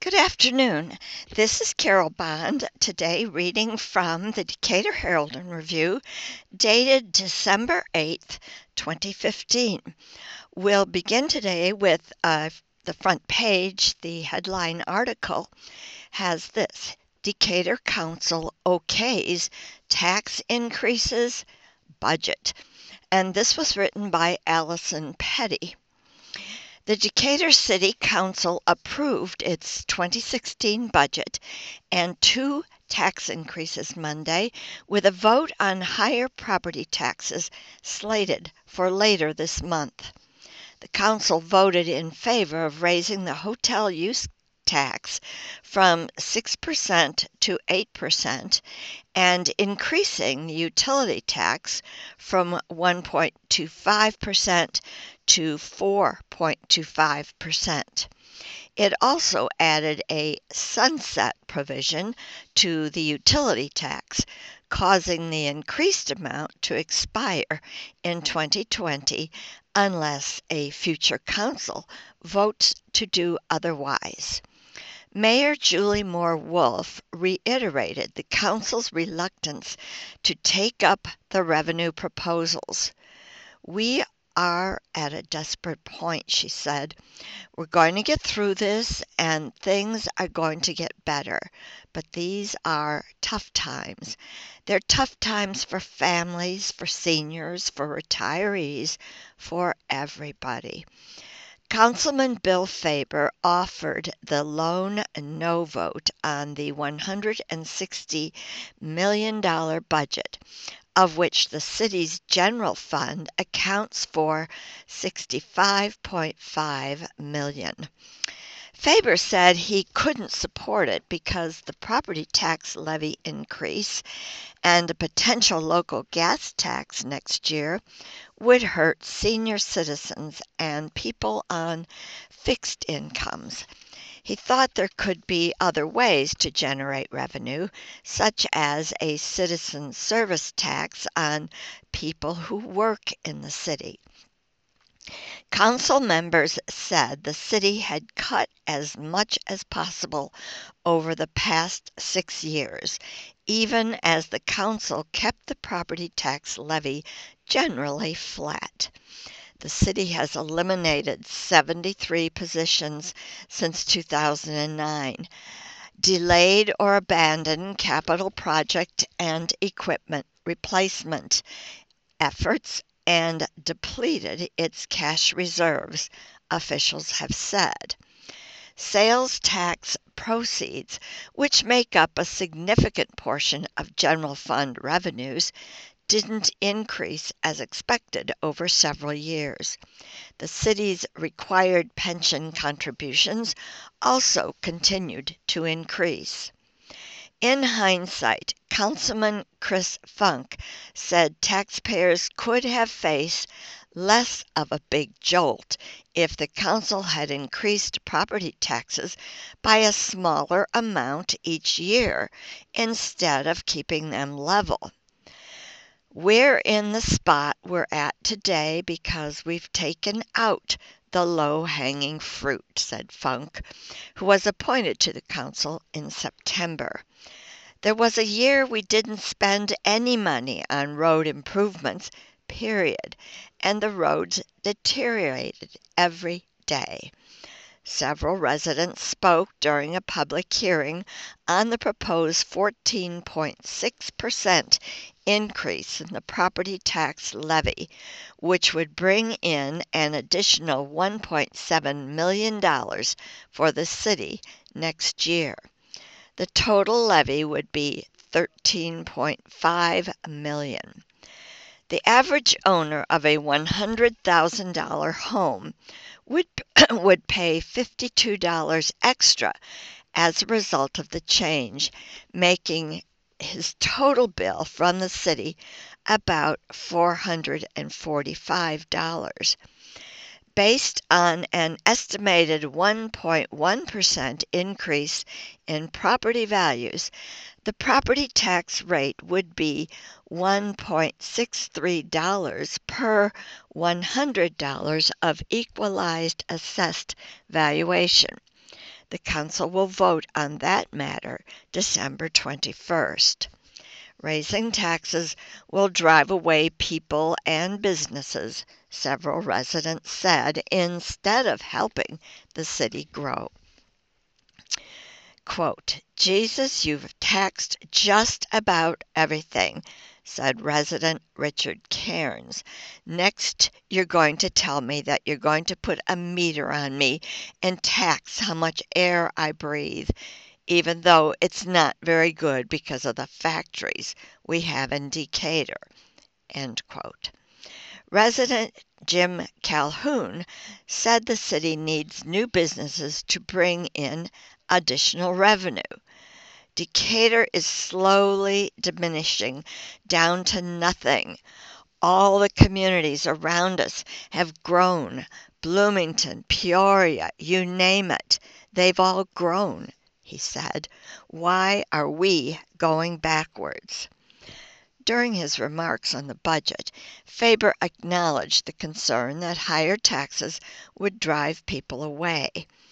Good afternoon. This is Carol Bond, today reading from the Decatur Herald and Review, dated December 8th, 2015. We'll begin today with the front page. The headline article has this: Decatur Council okays tax increases budget. And this was written by Allison Petty. The Decatur City Council approved its 2016 budget and two tax increases Monday, with a vote on higher property taxes slated for later this month. The council voted in favor of raising the hotel use tax from 6% to 8% and increasing the utility tax from 1.25% to 4.25%. It also added a sunset provision to the utility tax, causing the increased amount to expire in 2020 unless a future council votes to do otherwise. Mayor Julie Moore Wolfe reiterated the council's reluctance to take up the revenue proposals. "We are at a desperate point," she said. "We're going to get through this and things are going to get better. But these are tough times. They're tough times for families, for seniors, for retirees, for everybody." Councilman Bill Faber offered the lone no vote on the $160 million budget, of which the city's general fund accounts for $65.5 million. Faber said he couldn't support it because the property tax levy increase and a potential local gas tax next year would hurt senior citizens and people on fixed incomes. He thought there could be other ways to generate revenue, such as a citizen service tax on people who work in the city. Council members said the city had cut as much as possible over the past 6 years, even as the council kept the property tax levy generally flat. The city has eliminated 73 positions since 2009, delayed or abandoned capital project and equipment replacement efforts, and depleted its cash reserves, officials have said. Sales tax proceeds, which make up a significant portion of general fund revenues, didn't increase as expected over several years. The city's required pension contributions also continued to increase. In hindsight, Councilman Chris Funk said taxpayers could have faced less of a big jolt if the council had increased property taxes by a smaller amount each year instead of keeping them level. "We're in the spot we're at today because we've taken out the low-hanging fruit," said Funk, who was appointed to the council in September. "There was a year we didn't spend any money on road improvements, period, and the roads deteriorated every day." Several residents spoke during a public hearing on the proposed 14.6% increase in the property tax levy, which would bring in an additional $1.7 million for the city next year. The total levy would be $13.5 million. The average owner of a $100,000 home would pay $52 extra as a result of the change, making his total bill from the city about $445. Based on an estimated 1.1% increase in property values, the property tax rate would be $1.63 per $100 of equalized assessed valuation. The council will vote on that matter December 21st. Raising taxes will drive away people and businesses, several residents said, instead of helping the city grow. Quote, Jesus, you've taxed just about everything, said resident Richard Cairns. Next, you're going to tell me that you're going to put a meter on me and tax how much air I breathe, even though it's not very good because of the factories we have in Decatur. End quote. Resident Jim Calhoun said the city needs new businesses to bring in additional revenue. Decatur is slowly diminishing down to nothing. All the communities around us have grown. Bloomington, Peoria, you name it. They've all grown, he said. Why are we going backwards? During his remarks on the budget, Faber acknowledged the concern that higher taxes would drive people away.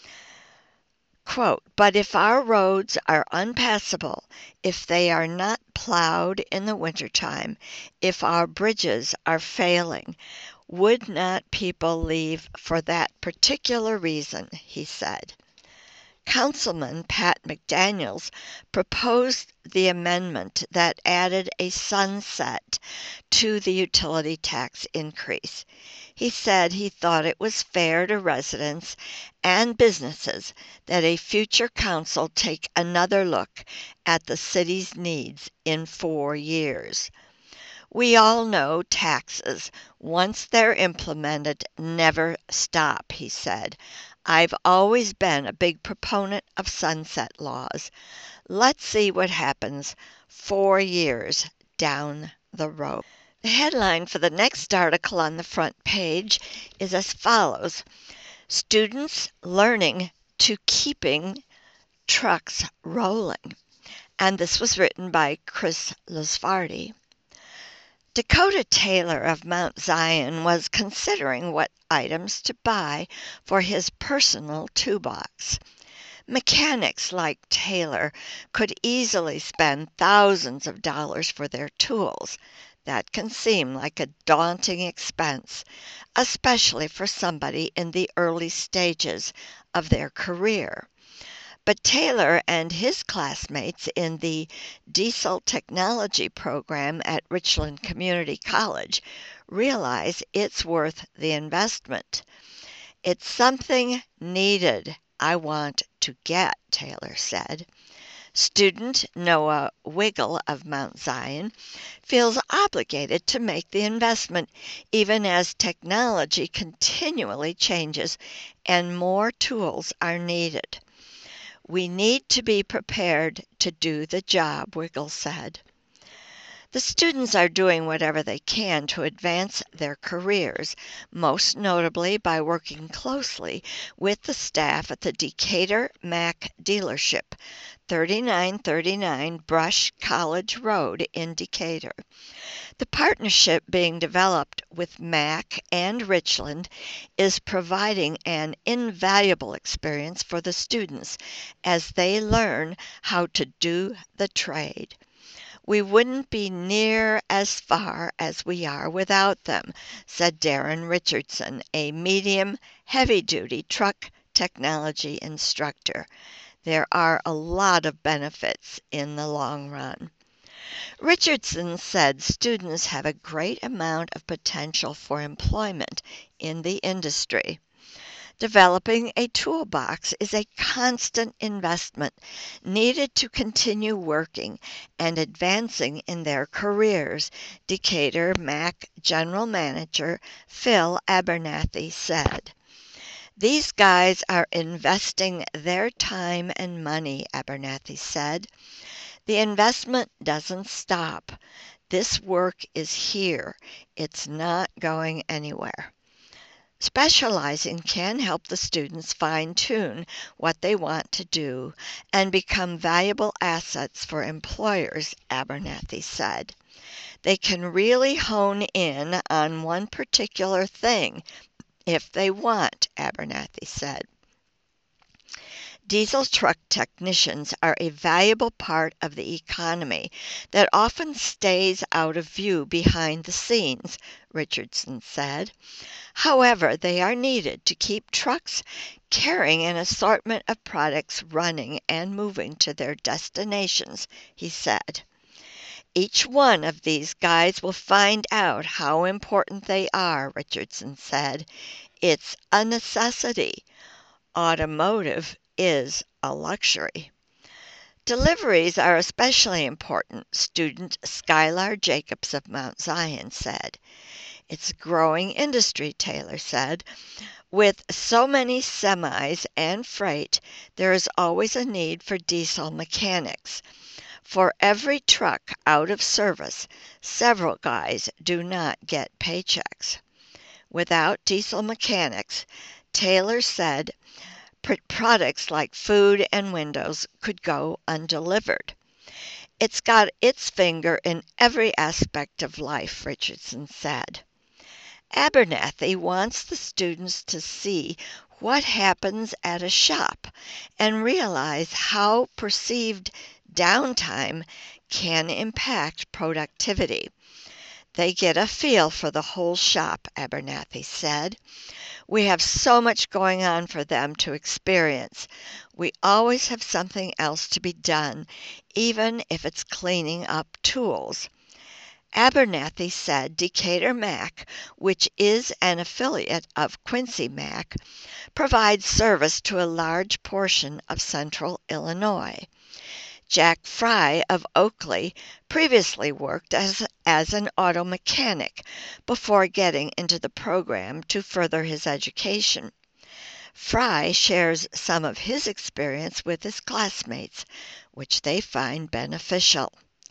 Quote, but if our roads are unpassable, if they are not plowed in the wintertime, if our bridges are failing, would not people leave for that particular reason, he said. Councilman Pat McDaniels proposed the amendment that added a sunset to the utility tax increase. He said he thought it was fair to residents and businesses that a future council take another look at the city's needs in 4 years. We all know taxes, once they're implemented, never stop, he said. I've always been a big proponent of sunset laws. Let's see what happens 4 years down the road. The headline for the next article on the front page is as follows: Students Learning to Keeping Trucks Rolling. And this was written by Chris Lasvardi. Dakota Taylor of Mount Zion was considering what items to buy for his personal toolbox. Mechanics like Taylor could easily spend thousands of dollars for their tools. That can seem like a daunting expense, especially for somebody in the early stages of their career. But Taylor and his classmates in the Diesel Technology program at Richland Community College realize it's worth the investment. It's something needed I want to get, Taylor said. Student Noah Wiggle of Mount Zion feels obligated to make the investment even as technology continually changes and more tools are needed. We need to be prepared to do the job, Wiggle said. The students are doing whatever they can to advance their careers, most notably by working closely with the staff at the Decatur Mack dealership, 3939 Brush College Road in Decatur. The partnership being developed with Mack and Richland is providing an invaluable experience for the students as they learn how to do the trade. We wouldn't be near as far as we are without them, said Darren Richardson, a medium heavy-duty truck technology instructor. There are a lot of benefits in the long run. Richardson said students have a great amount of potential for employment in the industry. Developing a toolbox is a constant investment needed to continue working and advancing in their careers, Decatur Mack General Manager Phil Abernathy said. These guys are investing their time and money, Abernathy said. The investment doesn't stop. This work is here. It's not going anywhere. Specializing can help the students fine-tune what they want to do and become valuable assets for employers, Abernathy said. They can really hone in on one particular thing if they want, Abernathy said. Diesel truck technicians are a valuable part of the economy that often stays out of view behind the scenes, Richardson said. However, they are needed to keep trucks carrying an assortment of products running and moving to their destinations, he said. Each one of these guys will find out how important they are, Richardson said. It's a necessity. Automotive is a luxury. Deliveries are especially important, student Skylar Jacobs of Mount Zion said. It's a growing industry, Taylor said. With so many semis and freight, there is always a need for diesel mechanics. For every truck out of service, several guys do not get paychecks. Without diesel mechanics, Taylor said, products like food and windows could go undelivered. It's got its finger in every aspect of life, Richardson said. Abernathy wants the students to see what happens at a shop and realize how perceived downtime can impact productivity. They get a feel for the whole shop, Abernathy said. We have so much going on for them to experience. We always have something else to be done, even if it's cleaning up tools. Abernathy said Decatur Mac, which is an affiliate of Quincy Mac, provides service to a large portion of central Illinois. Jack Fry of Oakley previously worked as an auto mechanic before getting into the program to further his education. Fry shares some of his experience with his classmates, which they find beneficial.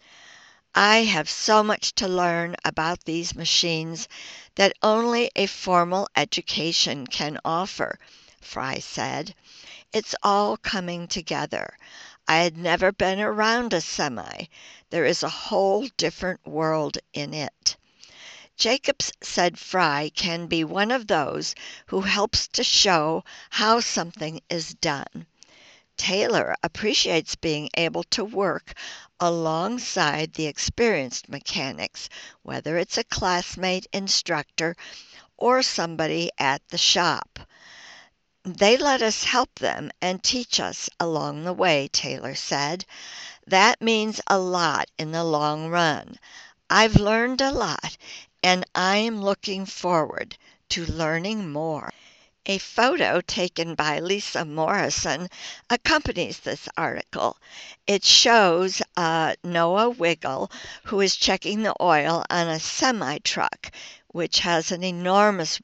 I have so much to learn about these machines that only a formal education can offer, Fry said. It's all coming together. I had never been around a semi. There is a whole different world in it. Jacobs said Fry can be one of those who helps to show how something is done. Taylor appreciates being able to work alongside the experienced mechanics, whether it's a classmate instructor or somebody at the shop. They let us help them and teach us along the way, Taylor said. That means a lot in the long run. I've learned a lot, and I'm looking forward to learning more. A photo taken by Lisa Morrison accompanies this article. It shows Noah Wiggle, who is checking the oil on a semi-truck, which has an enormous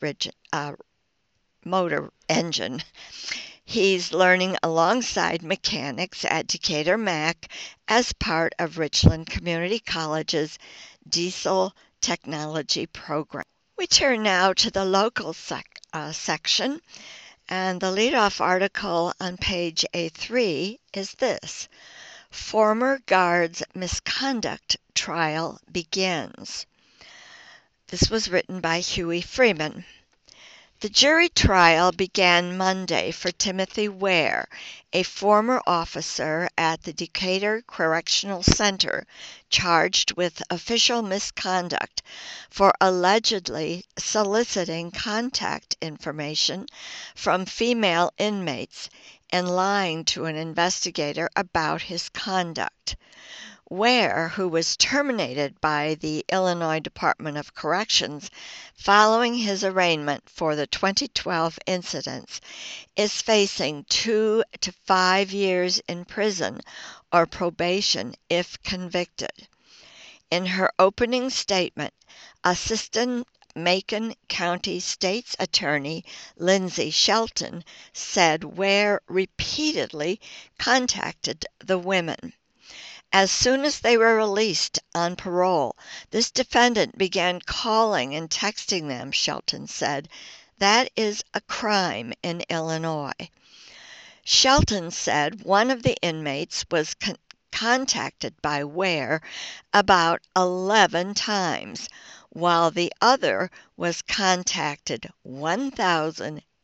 motor engine. He's learning alongside mechanics at Decatur Mac as part of Richland Community College's Diesel Technology Program. We turn now to the local section, and the leadoff article on page A3 is this: Former Guards Misconduct Trial Begins. This was written by Huey Freeman. The jury trial began Monday for Timothy Ware, a former officer at the Decatur Correctional Center charged with official misconduct for allegedly soliciting contact information from female inmates and lying to an investigator about his conduct. Ware, who was terminated by the Illinois Department of Corrections following his arraignment for the 2012 incidents, is facing 2 to 5 years in prison or probation if convicted. In her opening statement, Assistant Macon County State's Attorney Lindsay Shelton said Ware repeatedly contacted the women. As soon as they were released on parole, this defendant began calling and texting them, Shelton said. That is a crime in Illinois. Shelton said one of the inmates was contacted by Ware about 11 times, while the other was contacted 1,000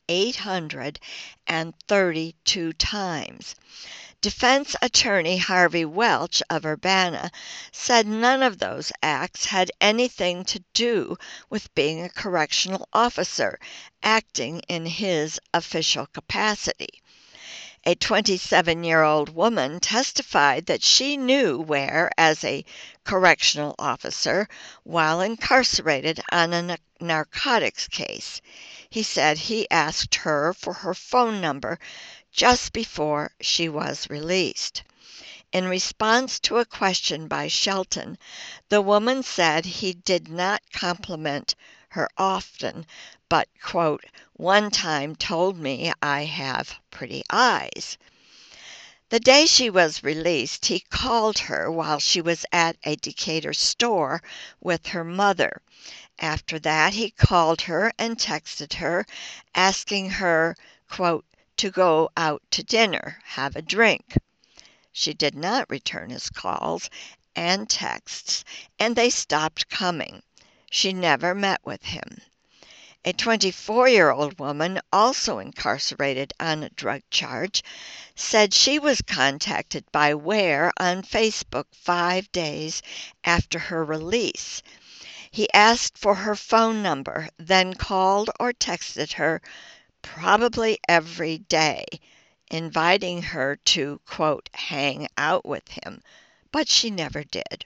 832 times. Defense attorney Harvey Welch of Urbana said none of those acts had anything to do with being a correctional officer acting in his official capacity. A 27-year-old woman testified that she knew Ware as a correctional officer while incarcerated on a narcotics case. He said he asked her for her phone number just before she was released. In response to a question by Shelton, the woman said he did not compliment her often, but, quote, one time told me I have pretty eyes. The day she was released, he called her while she was at a Decatur store with her mother. After that, he called her and texted her, asking her, quote, to go out to dinner, have a drink. She did not return his calls and texts, and they stopped coming. She never met with him. A 24-year-old woman, also incarcerated on a drug charge, said she was contacted by Ware on Facebook 5 days after her release. He asked for her phone number, then called or texted her probably every day, inviting her to, quote, hang out with him, but she never did.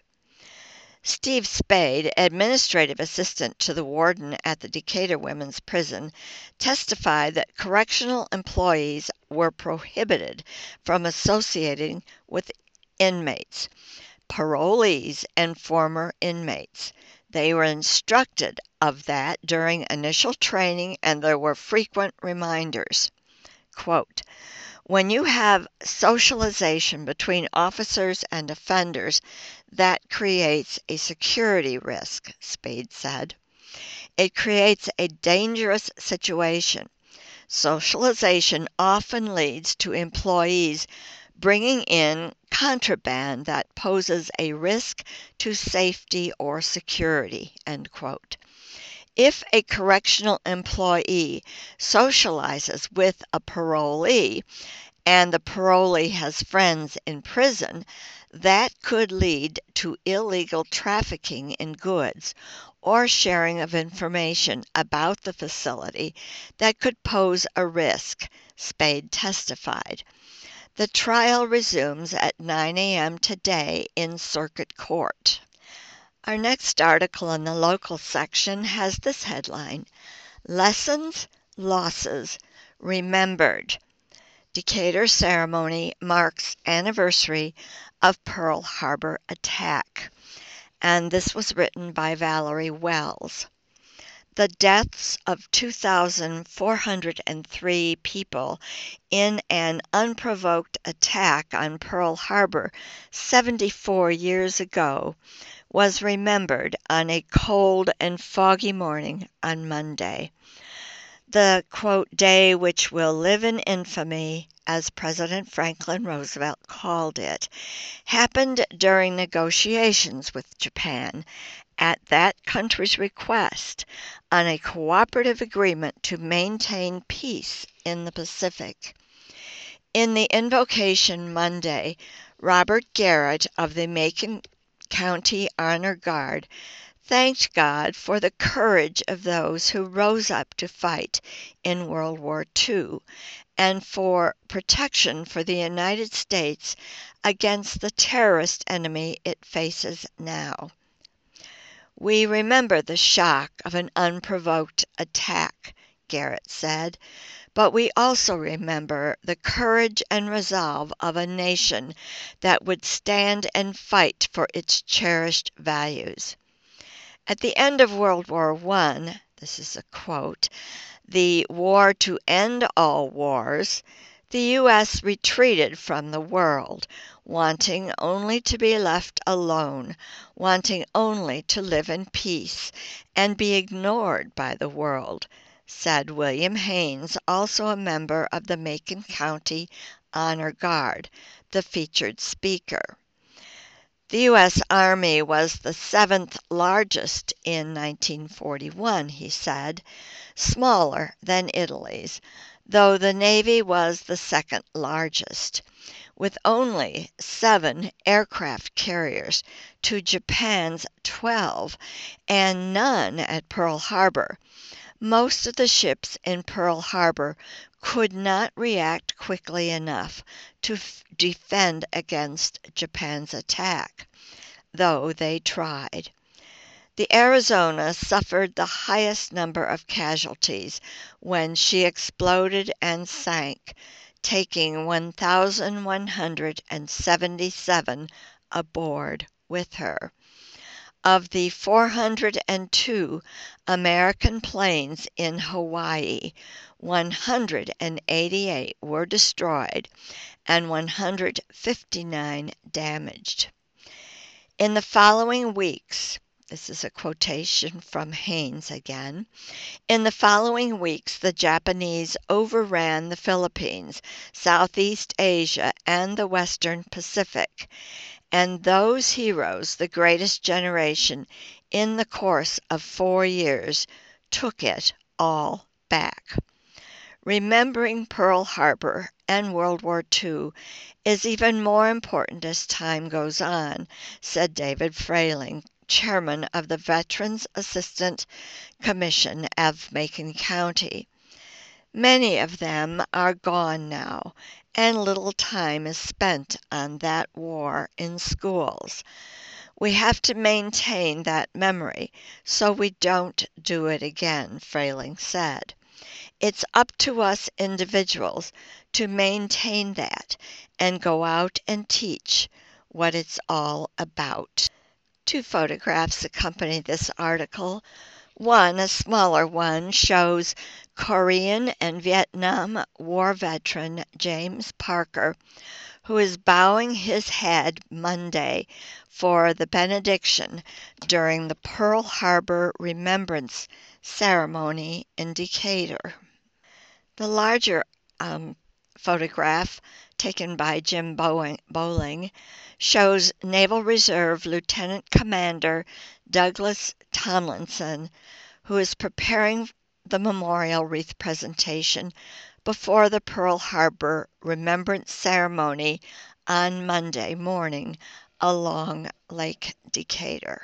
Steve Spade, administrative assistant to the warden at the Decatur Women's Prison, testified that correctional employees were prohibited from associating with inmates, parolees, and former inmates. They were instructed of that during initial training, and there were frequent reminders. Quote, when you have socialization between officers and offenders, that creates a security risk, Spade said. It creates a dangerous situation. Socialization often leads to employees bringing in contraband that poses a risk to safety or security, end quote. If a correctional employee socializes with a parolee and the parolee has friends in prison, that could lead to illegal trafficking in goods or sharing of information about the facility that could pose a risk, Spade testified. The trial resumes at 9 a.m. today in Circuit Court. Our next article in the local section has this headline, Lessons, Losses, Remembered. Decatur ceremony marks anniversary of Pearl Harbor attack. And this was written by Valerie Wells. The deaths of 2,403 people in an unprovoked attack on Pearl Harbor 74 years ago was remembered on a cold and foggy morning on Monday. The, quote, day which will live in infamy, as President Franklin Roosevelt called it, happened during negotiations with Japan at that country's request on a cooperative agreement to maintain peace in the Pacific. In the invocation Monday, Robert Garrett of the Macon County Honor Guard thanked God for the courage of those who rose up to fight in World War II and for protection for the United States against the terrorist enemy it faces now. We remember the shock of an unprovoked attack, Garrett said, but we also remember the courage and resolve of a nation that would stand and fight for its cherished values. At the end of World War I, this is a quote, the war to end all wars, the U.S. retreated from the world, wanting only to be left alone, wanting only to live in peace and be ignored by the world, said William Haynes, also a member of the Macon County Honor Guard, the featured speaker. The U.S. Army was the seventh largest in 1941, he said, smaller than Italy's, though the Navy was the second largest, with only 7 aircraft carriers to Japan's 12 and none at Pearl Harbor. Most of the ships in Pearl Harbor could not react quickly enough to defend against Japan's attack, though they tried. The Arizona suffered the highest number of casualties when she exploded and sank, taking 1,177 aboard with her. Of the 402 American planes in Hawaii, 188 were destroyed and 159 damaged. In the following weeks, this is a quotation from Haynes again, in the following weeks the Japanese overran the Philippines, Southeast Asia, and the Western Pacific, and those heroes, the greatest generation, in the course of 4 years, took it all back. Remembering Pearl Harbor and World War II is even more important as time goes on, said David Frayling, chairman of the Veterans Assistance Commission of Macon County. Many of them are gone now, and little time is spent on that war in schools. We have to maintain that memory so we don't do it again, Frayling said. It's up to us individuals to maintain that and go out and teach what it's all about. 2 photographs accompany this article. One, a smaller one, shows Korean and Vietnam War veteran James Parker, who is bowing his head Monday for the benediction during the Pearl Harbor Remembrance Ceremony in Decatur. The larger photograph, taken by Jim Bowling, shows Naval Reserve Lieutenant Commander Douglas Tomlinson, who is preparing the memorial wreath presentation before the Pearl Harbor Remembrance Ceremony on Monday morning along Lake Decatur.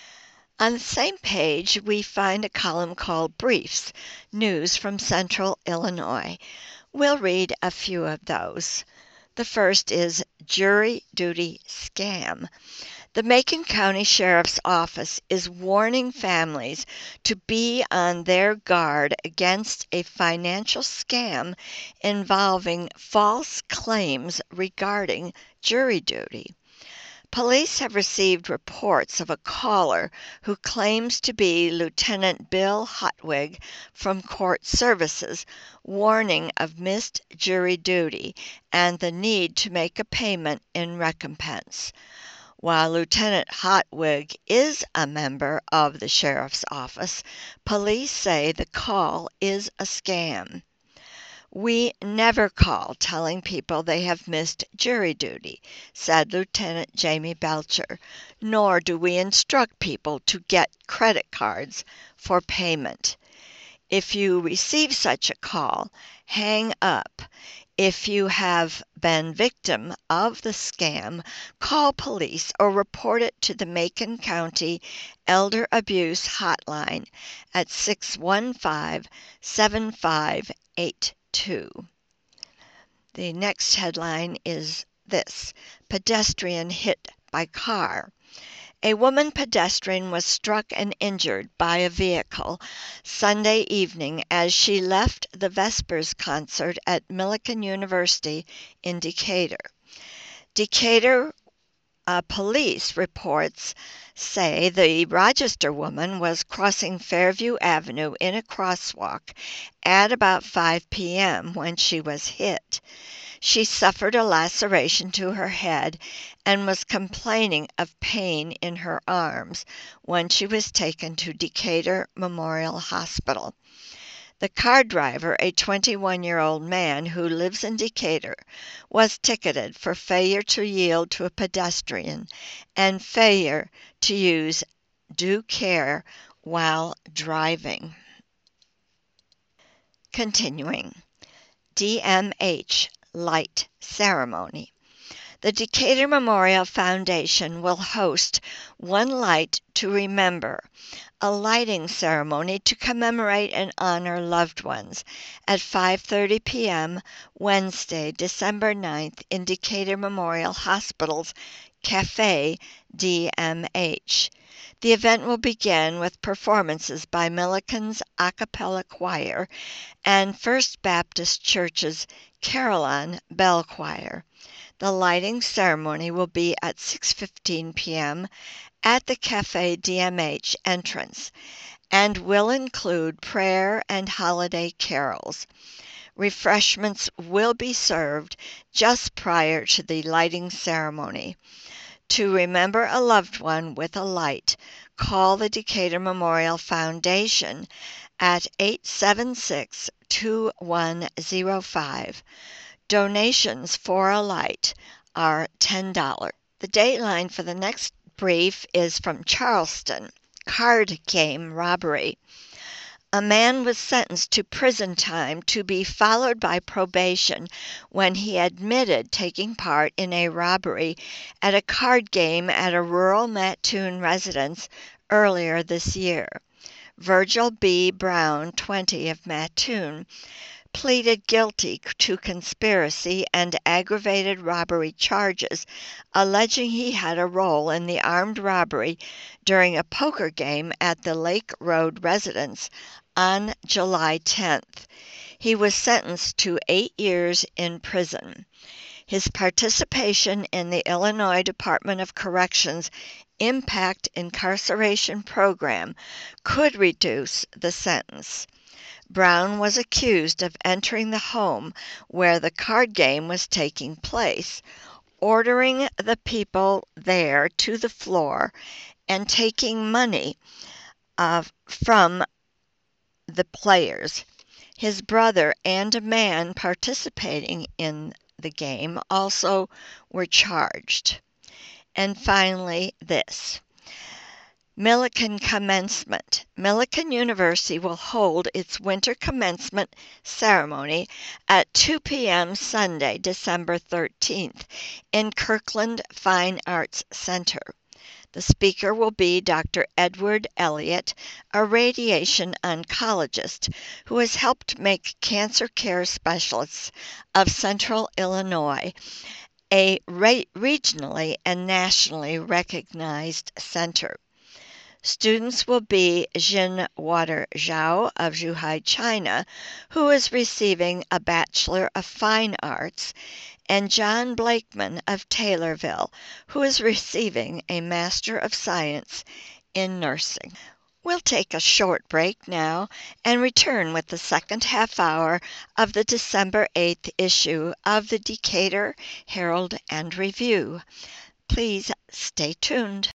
On the same page, we find a column called Briefs, News from Central Illinois. We'll read a few of those. The first is Jury Duty Scam. The Macon County Sheriff's Office is warning families to be on their guard against a financial scam involving false claims regarding jury duty. Police have received reports of a caller who claims to be Lieutenant Bill Hotwig from Court Services, warning of missed jury duty and the need to make a payment in recompense. While Lieutenant Hotwig is a member of the Sheriff's Office, police say the call is a scam. "We never call telling people they have missed jury duty," said Lieutenant Jamie Belcher, "nor do we instruct people to get credit cards for payment. If you receive such a call, hang up. If you have been victim of the scam, call police or report it to the Macon County Elder Abuse Hotline at 615-7582. The next headline is this: Pedestrian hit by car. A woman pedestrian was struck and injured by a vehicle Sunday evening as she left the Vespers concert at Millikan University in Decatur. Decatur police reports say the Rochester woman was crossing Fairview Avenue in a crosswalk at about 5 p.m. when she was hit. She suffered a laceration to her head and was complaining of pain in her arms when she was taken to Decatur Memorial Hospital. The car driver, a 21-year-old man who lives in Decatur, was ticketed for failure to yield to a pedestrian and failure to use due care while driving. Continuing. DMH Light Ceremony. The Decatur Memorial Foundation will host One Light to Remember, a lighting ceremony to commemorate and honor loved ones at 5:30 p.m. Wednesday, December 9th in Decatur Memorial Hospital's Cafe DMH. The event will begin with performances by Milliken's a cappella choir and First Baptist Church's Carillon Bell Choir. The lighting ceremony will be at 6:15 p.m. at the Cafe DMH entrance and will include prayer and holiday carols. Refreshments will be served just prior to the lighting ceremony. To remember a loved one with a light, call the Decatur Memorial Foundation at 876-2105. Donations for a light are $10. The dateline for the next brief is from Charleston. Card game robbery. A man was sentenced to prison time to be followed by probation when he admitted taking part in a robbery at a card game at a rural Mattoon residence earlier this year. Virgil B. Brown, 20, of Mattoon, pleaded guilty to conspiracy and aggravated robbery charges, alleging he had a role in the armed robbery during a poker game at the Lake Road residence on July 10th. He was sentenced to 8 years in prison. His participation in the Illinois Department of Corrections Impact Incarceration Program could reduce the sentence. Brown was accused of entering the home where the card game was taking place, ordering the people there to the floor, and taking money from the players. His brother and a man participating in the game also were charged. And finally, this. Milliken Commencement. Milliken University will hold its winter commencement ceremony at 2 p.m. Sunday, December 13th in Kirkland Fine Arts Center. The speaker will be Dr. Edward Elliott, a radiation oncologist who has helped make Cancer Care Specialists of Central Illinois a regionally and nationally recognized center. Students will be Jin Water Zhao of Zhuhai, China, who is receiving a Bachelor of Fine Arts, and John Blakeman of Taylorville, who is receiving a Master of Science in Nursing. We'll take a short break now and return with the second half hour of the December 8th issue of the Decatur Herald and Review. Please stay tuned.